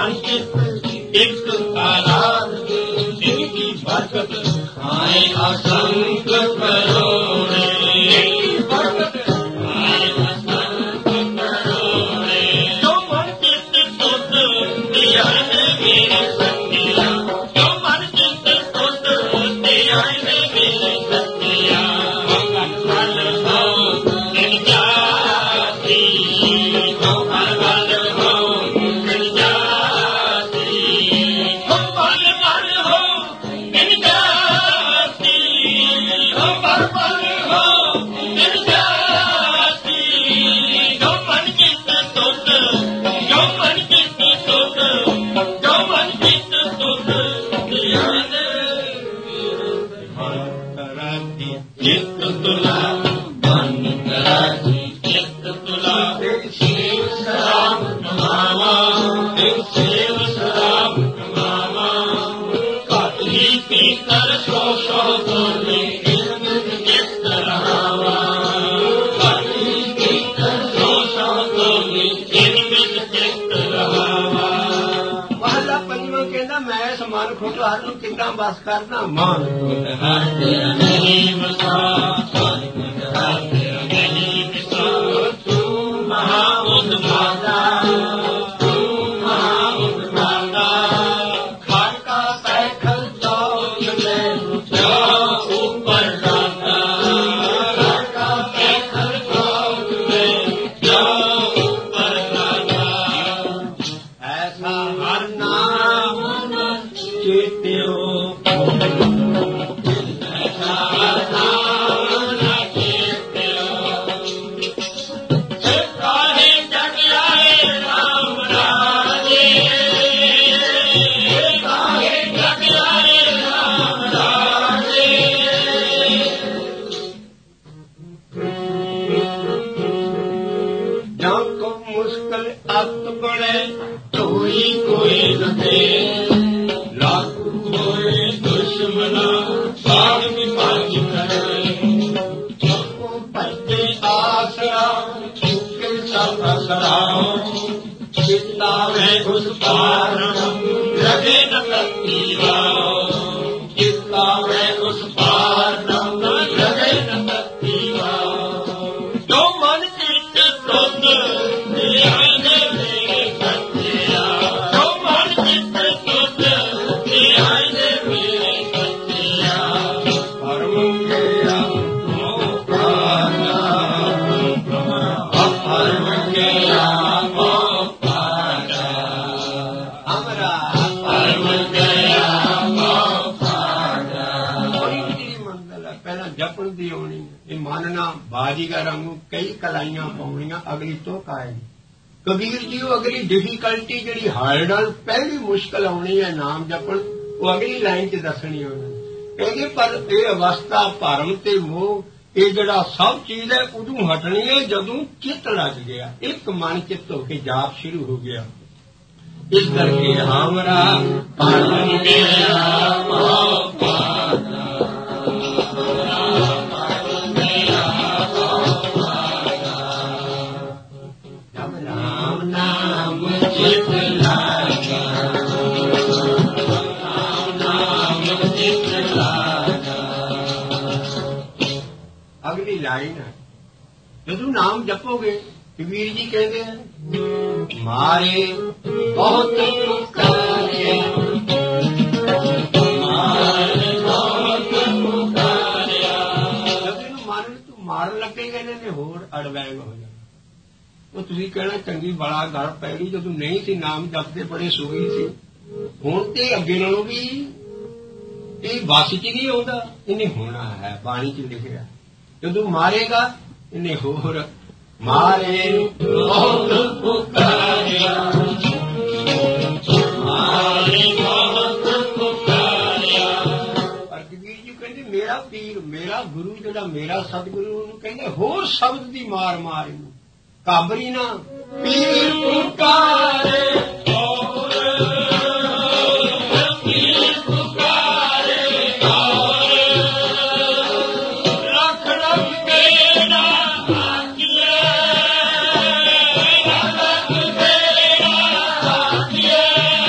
मन चित एक आराधे इनकी बरकत आए असंख्य करोड़े बरकत आए असंख्य करोड़े जो मन चित शुद्ध दिया है मेरे सत्या जो मन चित शुद्ध दिया है मेरे सत्या भगवान फल हो दिन जाती हो फल हो दिन जाती हो फल फल हो दिन जाती हो फल फल हो दिन जाती जो मन चित शुद्ध जो मन चित शुद्ध जो मन चित शुद्ध दिया है कराती चित्त तुला मन कराती चित्त तुला तेरी सेव सलाम कमावा तेरी सेव सलाम कमावा काटली पीकर सो सौ तोले इल्म चित्त रहावा काटली पीकर सौ सौ तोले इल्म चित्त रहावा महला पंजवा कहना मैं समान खोटो हर ਨੂੰ ਕਿੱਦਾਂ ਬਸ ਕਰਨਾ ਮਾਨ ਕੋਟ ਹਰ ਤੇਰਾ ਨਹੀਂ ਵਸਾ ਮਾਨ ਕੋਟ ਹਰ ਤੇਰਾ ਨਹੀਂ ਵਸਾ ਤੂੰ ਮਹਾ ਉਦਮਾਤਾ ਤੂੰ ਮਹਾ ਉਦਮਾਤਾ ਖਾਟਕਾ ਪੈਖਲ ਚੌਕ ਲੈ ਜਾ ਉੱਪਰ ਰਾਤਾ ਖਾਟਕਾ ਪੈਖਲ ਚੌਕ ਲੈ ਜਾ ਉੱਪਰ ਰਾਤਾ ਐਸਾ ਹਰ ਨਾਮ ਚੇਤਿਓ ਐਸਾ ਹਰ ਨਾਮ ਨਾ ਚੇਤਿਓ ਕਾਹੇ ਜਗ ਆਏ ਰਾਮ ਰਾਜੇ ਕਾਹੇ ਜਗ ਆਏ ਰਾਮ ਰਾਜੇ ਜਾਂ ਕੋ ਮੁਸ਼ਕਲ ਅਤ ਬਣੇ ਤੋਈ ਕੋਈ ਨਦੇ ਲਾਖੂ ਹੋਏ ਦੁਸ਼ਮਨਾ ਸਾਗ ਵਿਪਾਜ ਕਰੇ ਚੁੱਕੋ ਭੱਜੇ ਆਸਰਾ ਚੁੱਕੇ ਸਭ ਅਸਰਾਓ ਚਿੱਤਾ ਵੇ ਉਸ ਪਾਰ ਲਗੇ ਨ ਕਰਤੀ ਵਾਓ ਚਿੱਤਾ ਵੇ ਉਸ ਪਾਰ ਲਗੇ ਨ ਕਰਤੀ ਵਾਓ ਜੋ ਮਨ ਚਿੱਤ ਸੁਧ ਦਿਆਏ ਮੇਰੇ ਸੱਚਿਆ ਜੋ ਮਨ ਚਿੱਤ ਸੁਧ ਦਿਆਏ ਮੇਰੇ ਸੱਚਿਆ ਪਰਮ ਗਿਆ ਮੋ ਪਾਣਾ ਪਰਮ ਗਿਆ ਮੋ ਪਾਣਾ ਹਮਰਾ ਪਰਮ ਗਿਆ ਮੋ ਪਾਣਾ ਕੋਈ ਵੀ ਮੰਦਲ ਹੈ ਪਹਿਲਾਂ ਜਪਣ ਦੀ ਆਉਣੀ ਇਹ ਮੰਨਣਾ ਬਾਜੀਗਰ ਵਾਂਗੂ ਕਈ ਕਲਾਈਆਂ ਪਾਉਣੀਆਂ ਅਗਲੀ ਤੋਂ ਕਾਏ ਕਬੀਰ ਜੀ ਉਹ ਅਗਲੀ ਡਿਫੀਕਲਟੀ ਜਿਹੜੀ ਹਾਰਡਲ ਪਹਿਲੀ ਮੁਸ਼ਕਲ ਆਉਣੀ ਹੈ ਨਾਮ ਜਪਣ ਉਹ ਅਗਲੀ ਲਾਈਨ 'ਚ ਦੱਸਣੀ ਉਹਨਾਂ ਕਹਿੰਦੇ ਪਰ ਇਹ ਅਵਸਥਾ ਭਰਮ ਤੇ ਮੋਹ ਇਹ ਜਿਹੜਾ ਸਭ ਚੀਜ਼ ਹੈ ਉਦੋਂ ਹਟਣੀ ਹੈ ਜਦੋਂ ਚਿੱਤ ਲੱਗ ਗਿਆ ਇੱਕ ਮਨ ਚਿੱਤ ਹੋ ਕੇ ਜਾਪ ਸ਼ੁਰੂ ਹੋ ਗਿਆ ਇਸ ਕਰਕੇ ਹਮਰਾ ਪਰਮ ਗਿਆ ਮੋਹ ਪਾਣਾ ਰਾਮ ਨਾਮ ਚਿਤ ਲਾਗਾ ਰਾਮ ਨਾਮ ਚਿਤ ਲਾਗਾ ਅਗਲੀ ਲਾਈਨ ਹੈ ਜਦੋਂ ਨਾਮ ਜਪੋਗੇ ਕਬੀਰ ਜੀ ਕਹਿੰਦੇ ਹਨ ਮਾਰੇ ਬਹੁਤ ਪੁਕਾਰੇ ਮਾਰੇ ਬਹੁਤ ਪੁਕਾਰਿਆ ਜਦ ਇਹਨੂੰ ਮਾਰਨ ਤੂੰ ਮਾਰਨ ਲੱਗੇਗਾ ਇਹਨਾਂ ਨੇ ਹੋਰ ਅੜਵੈਂਗ ਹੋ ਜਾਣਾ ਉਹ ਤੁਸੀਂ ਕਹਿਣਾ ਚੰਗੀ ਬੜਾ ਗਲ ਪੈ ਗਈ ਜਦੋਂ ਨਹੀਂ ਸੀ ਨਾਮ ਜਪਦੇ ਬੜੇ ਸੁਖੀ ਸੀ ਹੁਣ ਤੇ ਅੱਗੇ ਨਾਲੋਂ ਵੀ ਇਹ ਵਾਸ ਚ ਨਹੀਂ ਆਉਂਦਾ ਇਹਨੇ ਹੋਣਾ ਹੈ ਬਾਣੀ ਚ ਲਿਖਿਆ ਜਦੋਂ ਮਾਰੇਗਾ ਇਹਨੇ ਹੋਰ ਮਾਰੇ ਬਹੁਤ ਪੁਕਾਰਿਆ ਮਾਰੇ ਬਹੁਤ ਪੁਕਾਰਿਆ ਪਰ ਕਬੀਰ ਜੀ ਕਹਿੰਦੇ ਮੇਰਾ ਪੀਰ ਮੇਰਾ ਗੁਰੂ ਜਿਹੜਾ ਮੇਰਾ ਸਤਿਗੁਰੂ ਉਹਨੂੰ ਕਹਿੰਦੇ ਹੋਰ ਸ਼ਬਦ ਦੀ ਮਾਰ ਮਾਰ ਇਹਨੂੰ ਕਾਬਰੀ ਨਾ ਪੀਰ ਪੁਕਾਰੇ ਹੋਰ ਪੀਰ ਪੁਕਾਰੇ ਹੋਰ ਰੱਖ ਰੱਖ ਕੇ ਨਾ ਆਖੀਏ ਰੱਖ ਕੇ ਨਾ ਆਖੀਏ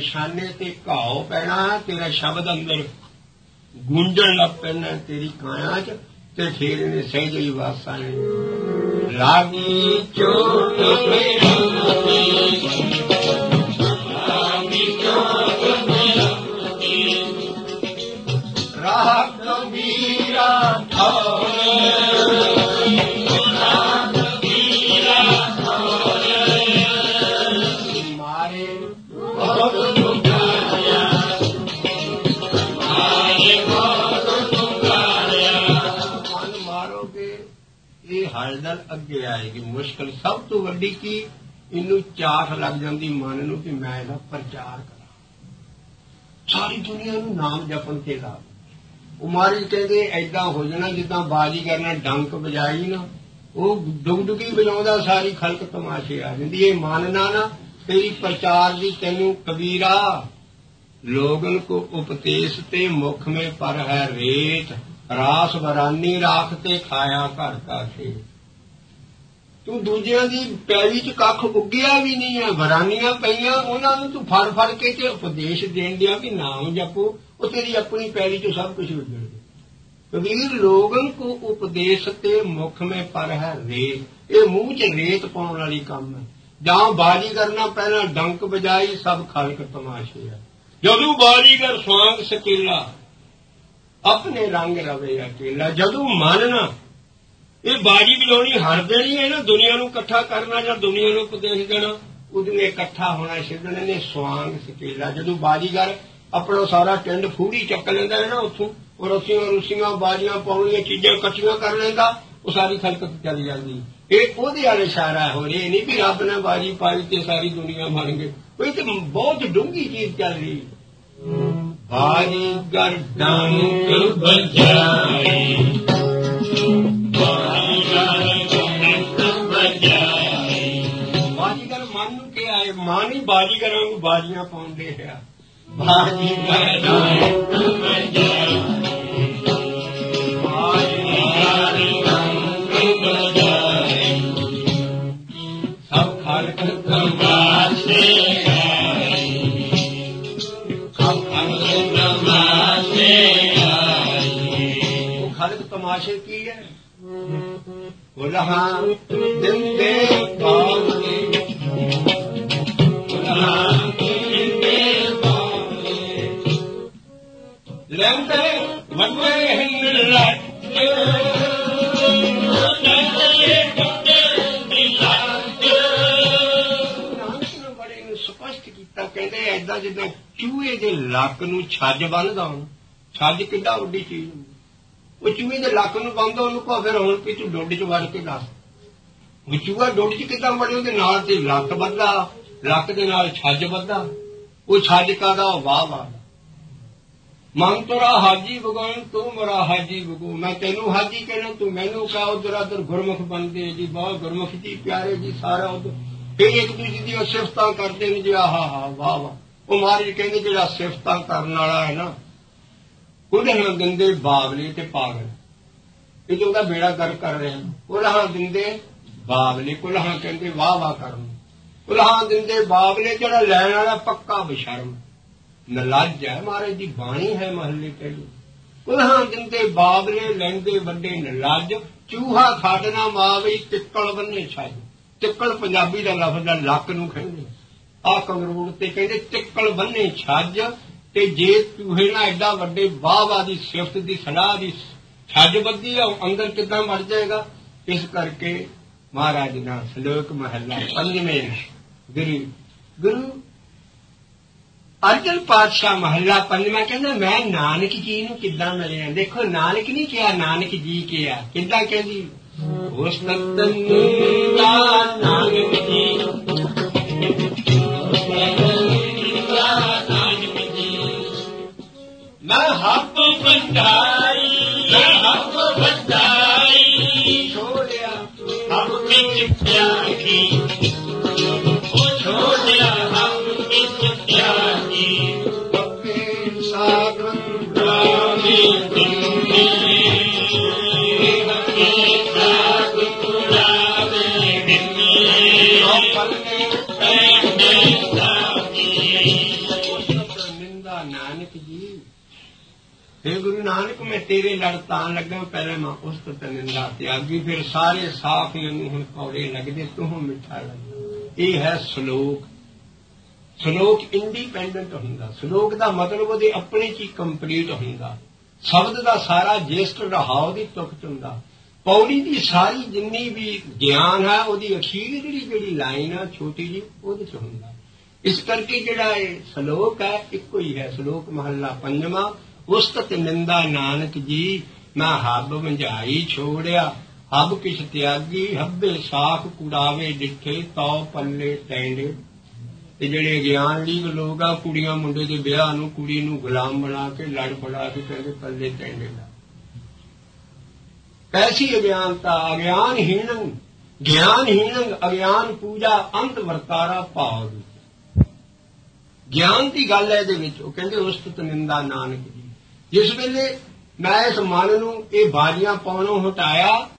ਨਿਸ਼ਾਨੇ ਤੇ ਘਾਓ ਪੈਣਾ, ਤੇਰਾ ਸ਼ਬਦ ਅੰਦਰ ਗੂੰਜਣ ਲੱਗ ਪੈਣਾ ਤੇਰੀ ਕਾਇਆ ਚ, ਤੇ ਫੇਰ ਇਹਨੇ ਸਹਿਜ ਹੀ ਵਾਸਾਂ ਨੇ ਲਾਗੀ ਚੋਟ ਰਾਹ ਗੰਭੀਰਾ ਮਾਰੇ ਬਹੁਤ ਦੁਖਾਇਆ, ਮਾਰੇ ਬਹੁਤ ਦੁਖਾਇਆ। ਮਨ ਮਾਰੋਗੇ ਇਹ ਹਲਦਲ ਅੱਗੇ ਆਏਗੀ। ਮੁਸ਼ਕਿਲ ਸਭ ਤੋਂ ਵੱਡੀ ਕੀ, ਇਹਨੂੰ ਚਾਖ ਲੱਗ ਜਾਂਦੀ ਮਨ ਨੂੰ ਕਿ ਮੈਂ ਇਹਦਾ ਪ੍ਰਚਾਰ ਕਰਾਂ, ਸਾਰੀ ਦੁਨੀਆ ਨੂੰ ਨਾਮ ਜਪਣ ਤੇ ਲਾ। ਉਹ ਮਹਾਰਾਜ ਕਹਿੰਦੇ ਏਦਾਂ ਹੋ ਜਾਣਾ ਜਿੱਦਾਂ ਬਾਜ਼ੀਗਰ ਨਾਲ ਡੰਕ ਵਜਾਈ ਨਾ, ਉਹ ਡੁਗਡੁਗੀ ਵਜਾਉਂਦਾ ਸਾਰੀ ਖਲਕ ਤਮਾਸ਼ੇ ਆ ਜਾਂਦੀ। ਇਹ ਮੰਨਣਾ ਨਾ ਤੇਰੀ ਪ੍ਰਚਾਰ ਦੀ ਤੈਨੂੰ ਕਬੀਰਾ ਲੋਗਨ ਕੋ ਉਪਦੇਸ਼ ਤੇ ਮੁਖ ਮੇ ਪਰ ਹੈ ਰੇਤ, ਰਾਸ ਵਰਾਨੀ ਰਾਖ ਤੇ ਖਾਇਆ ਘਰ ਕਾ ਖੇਤ। ਤੂੰ ਦੂਜਿਆਂ ਦੀ ਪੈਲੀ ਚ ਕੱਖ ਉੱਗਿਆ ਵੀ ਨਹੀਂ ਹੈ, ਵਰਾਨੀਆਂ ਪਈਆਂ, ਉਹਨਾਂ ਨੂੰ ਤੂੰ ਫੜ ਫੜ ਕੇ ਤੇ ਉਪਦੇਸ਼ ਦੇਣ ਦਿਆ ਵੀ ਨਾਮ ਜਪੋ, ਉਹ ਤੇਰੀ ਆਪਣੀ ਪੈਲੀ ਚੋਂ ਸਭ ਕੁਝ ਉੱਜੜ ਗਿਆ। ਕਬੀਰ ਲੋਗਨ ਕੋ ਉਪਦੇਸ਼ ਤੇ ਮੁਖ ਮੇ ਪਰ ਹੈ ਰੇਤ, ਇਹ ਮੂੰਹ ਚ ਰੇਤ ਪਾਉਣ ਵਾਲੀ ਕੰਮ ਹੈ। ਜਾਂ ਬਾਜ਼ੀਗਰ ਨਾਲ ਪਹਿਲਾਂ ਡੰਕ ਵਜਾਈ ਸਭ ਖਲਕ ਤਮਾਸ਼ੇ ਆ, ਜਦੋਂ ਬਾਜ਼ੀਗਰ ਸਵਾਂਗ ਸਕੇਲਾ ਆਪਣੇ ਰੰਗ ਰਵੇ ਅਕੇਲਾ। ਜਦੋਂ ਮੰਨਣਾ ਇਹ ਬਾਜੀ ਵਜਾਉਣੀ ਹਰ ਦੇਣੀ ਹੈ ਨਾ, ਦੁਨੀਆ ਨੂੰ ਇਕੱਠਾ ਕਰਨਾ ਜਾਂ ਦੁਨੀਆ ਨੂੰ ਉਪਦੇਸ਼ ਦੇਣਾ, ਉਹਨੇ ਇਕੱਠਾ ਹੋਣਾ ਛੱਡਣੇ ਨੇ ਸਵਾਂਗ ਸਕੇਲਾ। ਜਦੋਂ ਬਾਜ਼ੀਗਰ ਆਪਣਾ ਸਾਰਾ ਟਿੰਡ ਫੂੜੀ ਚੱਕ ਲੈਂਦਾ ਹੈ ਨਾ ਉੱਥੋਂ, ਉਹ ਰੱਸੀਆਂ ਰੁੱਸੀਆਂ ਬਾਜ਼ੀਆਂ ਪਾਉਣੀਆਂ ਚੀਜ਼ਾਂ ਇਕੱਠੀਆਂ ਕਰ ਲੈਂਦਾ, ਉਹ ਸਾਰੀ ਖਲਕਤ ਚਲੀ ਜਾਂਦੀ। ਇਹ ਉਹਦੇ ਵਾਲੇ ਇਸ਼ਾਰਾ ਹੋ ਰਿਹਾ, ਨਹੀਂ ਵੀ ਰੱਬ ਨੇ ਬਾਜੀ ਪਾਈ ਤੇ ਸਾਰੀ ਦੁਨੀਆ ਬਣ ਗਈ। ਇਹ ਤਾਂ ਬਹੁਤ ਡੂੰਘੀ ਚੀਜ਼ ਚੱਲ ਰਹੀ। ਬਾਜ਼ੀਗਰ ਡੰਕ ਵਜਾਏ, ਬਾਜ਼ੀਗਰ ਮਨ ਨੂੰ ਕੀ ਆਏ, ਮਨ ਹੀ ਬਾਜ਼ੀਗਰਾਂ ਨੂੰ ਬਾਜ਼ੀਆਂ ਪਾਉਂਦੇ ਆ। ਬਾਜ਼ੀਗਰ ਡੰਕ ਵਜਾਏ, ਬਾਜ਼ੀਗਰ ਡੰਕ ਵਜਾਏ, ਸਭ ਖਲਕ ਤਮਾਸ਼ੇ ਆਏ, ਸਭ ਖਲਕ ਤਮਾਸ਼ੇ ਆਏ। ਉਹ ਖਲਕ ਤਮਾਸ਼ੇ ਕੀ ਹੈ? ਉਲਹਾਂ ਦਿੰਦੇ ਬਾਵਲੇ, ਉਲਹਾਂ ਦਿੰਦੇ ਬਾਵਲੇ, ਲੈਂਦੇ ਵੱਡੇ ਹਿੰਦ ਲੱਟ, ਲੈਂਦੇ ਵੱਡੇ ਦੀ ਲੱਟ। ਨਾਨਕ ਨੇ ਬੜੇ ਨੂੰ ਸਪਸ਼ਟ ਕੀਤਾ, ਕਹਿੰਦੇ ਏਦਾਂ ਜਿੱਦਾਂ ਚੂਹੇ ਦੇ ਲੱਕ ਨੂੰ ਛੱਜ ਬੰਨ੍ਹਦਾ ਹੁਣ। ਛੱਜ ਕਿੱਡਾ ਵੱਡੀ ਚੀਜ਼ ਹੁੰਦੀ, ਉਹ ਚੂਹੇ ਦੇ ਲੱਕ ਨੂੰ ਬੰਨ੍ਹਦਾ, ਉਹਨੂੰ ਕਹੋ ਫਿਰ ਹੁਣ ਵੀ ਤੂੰ ਡੁੱਡ ਚ ਵੜ ਕੇ ਦੱਸ। ਉਹ ਚੂਹਾ ਡੁੱਡ ਚ ਕਿੱਦਾਂ ਵੜੇ, ਉਹਦੇ ਨਾਲ ਤੇ ਲੱਕ ਬੱਧਾ, ਲੱਕ ਦੇ ਨਾਲ ਛੱਜ ਬੱਧਾ। ਉਹ ਛੱਜ ਕਾਹਦਾ, ਉਹ ਵਾਹ ਵਾਹ। ਮਨ ਤੋਰਾ ਹਾਜੀ ਭਗਵਾਨ ਤੂੰ ਮੇਰਾ ਹਾਜੀ ਭਗੂ, ਮੈਂ ਤੈਨੂੰ ਹਾਜੀ ਕਹਿਣਾ, ਤੂੰ ਮੈਨੂੰ ਕਹਾ। ਉਧਰ ਉਧਰ ਗੁਰਮੁਖ ਬਣਦੇ ਜੀ, ਬਹੁਤ ਗੁਰਮੁਖ ਜੀ ਪਿਆਰੇ ਜੀ, ਸਾਰਾ ਉਧਰ ਫਿਰ ਇੱਕ ਦੂਜੇ ਦੀਆਂ ਸਿਫਤਾਂ ਕਰਦੇ ਨੇ ਜੀ, ਆਹਾ ਹਾ ਵਾਹ ਵਾਹ। ਉਹ ਮਹਾਰਾਜ ਕਹਿੰਦੇ ਜਿਹੜਾ ਸਿਫਤਾਂ ਕਰਨ ਵਾਲਾ ਹੈ ਨਾ, ਉਹਦੇ ਨਾਲ ਦਿੰਦੇ ਬਾਵਲੇ ਤੇ ਪਾਗਲ, ਇਹ ਤਾਂ ਉਹਦਾ ਬੇੜਾ ਗਰਕ ਕਰ ਰਿਹਾ। ਕੁਲਹਾਂ ਦਿੰਦੇ ਬਾਵਲੇ, ਕੁਲਹਾਂ ਕਹਿੰਦੇ ਵਾਹ ਵਾਹ ਕਰਨ, ਕੁਲਹਾਂ ਦਿੰਦੇ ਬਾਵਲੇ, ਜਿਹੜਾ ਲੈਣ ਵਾਲਾ ਪੱਕਾ ਬਸ਼ਰਮ ਨਲੱਜ ਹੈ। ਮਹਾਰਾਜ ਦੀ ਬਾਣੀ ਹੈ ਮਹੱਲੇ ਪਹਿਲੀ। ਕੁਲਹਾਂ ਦਿੰਦੇ ਬਾਵਲੇ, ਲੈਂਦੇ ਵੱਡੇ ਨਲੱਜ, ਚੂਹਾ ਖਾਡਣਾ ਮਾਵੇ ਤਿੱਕਲ ਬੰਨੇ ਛੱਜ। ਤਿੱਕਲ ਪੰਜਾਬੀ ਦਾ ਲਫ਼ਜ਼ ਹੈ, ਲੱਕ ਨੂੰ ਕਹਿੰਦੇ। ਆਹ ਕੰਗਰੂੜ ਤੇ ਕਹਿੰਦੇ ਤਿੱਕਲ ਬੰਨੇ ਛੱਜ। ਤੇ ਜੇ ਚੂਹੇ ਨਾਲ ਐਡਾ ਵੱਡੇ ਵਾਹ ਵਾਹ ਦੀ ਸਿਫਤ ਦੀ ਸਲਾਹ ਦੀ ਛੱਜ ਬੱਧੀ ਆ, ਅੰਦਰ ਕਿੱਦਾਂ ਮਰ ਜਾਏਗਾ। ਇਸ ਕਰਕੇ ਮਹਾਰਾਜ ਦਾ ਸ਼ਲੋਕ ਮਹੱਲਾ ਪੰਜਵੇਂ, ਗੁਰੂ ਗੁਰੂ ਅਰਜਨ ਪਾਤਸ਼ਾਹ ਮਹੱਲਾ ਪੰਜਵਾਂ ਕਹਿੰਦਾ, ਮੈਂ ਨਾਨਕ ਜੀ ਨੂੰ ਕਿੱਦਾਂ ਮਿਲਿਆ। ਦੇਖੋ ਨਾਨਕ ਨਹੀਂ ਕਿਹਾ, ਨਾਨਕ ਜੀ ਕਿਹਾ। ਕਿੱਦਾਂ ਕਹਿੰਦੀ, ਉਸ ਤਤਨ ਦਾ ਨਾਨਕ ਜੀ, ਮੈਂ ਹੱਥ ਵੰਡਾਈ, ਮੈਂ ਹੱਥ ਵੰਡਾਈ, ਛੋੜਿਆ ਹੱਥ ਵਿੱਚ ਪਿਆਰੀ, ਉਹ ਛੋੜਿਆ ਹੱਥ ਵਿੱਚ ਪਿਆਰੀ, ਪੱਕੇ ਸਾਗਨ ਰਾਮੀ ਦਿੰਦੇ, ਪੱਕੇ ਸਾਗਨ ਰਾਮੀ ਦਿੰਦੇ, ਉਹ ਪੱਕੇ ਪੈਂਦੇ ਸਾਗੀ, मैं तेरे लड़ तां लगा पहले मैं उस्तत निंदा त्यागी फिर सारे साफ मैनू हुण कौड़े लगदे तूं मिठा लगदा। ये है श्लोक। श्लोक इंडिपेंडेंट हुंदा। श्लोक दा मतलब ਉਹਦੇ ਆਪਣੇ ਚ ਹੀ ਕੰਪਲੀਟ ਹੁੰਦਾ। शब्द का सारा जेस्ट रहाव की तुक च हुंदा। पौड़ी की सारी जिन्नी भी ज्ञान है वो अखीरली जी लाइन है छोटी जी वो हुंदा। इस करके जिहड़ा श्लोक है इको ही है। श्लोक महला पंजवा उस्तत निंदा नानक जी मैं हब मंझाई छोड़िया हब किश त्यागी हब्बे साख कुड़ावे डिठे तौ पल्ले टैंडे। ते जिहड़े ਗਿਆਨਲੀਗ लोग आ कुड़ियां मुंडे दे विआह नूं कुड़ी नूं गुलाम बना के लड़ पड़ा के कहंदे पल्ले टैंडे ला। कैसी अज्ञानता अज्ञानहीन ज्ञानहीन अज्ञान पूजा अंत वरतारा भाव। ज्ञान की गल है इहदे विच। ओह कहंदे उस्तत निंदा नानक जी जिस वेले मैं इस मन नूं ये बाजियां पाउणों हटाया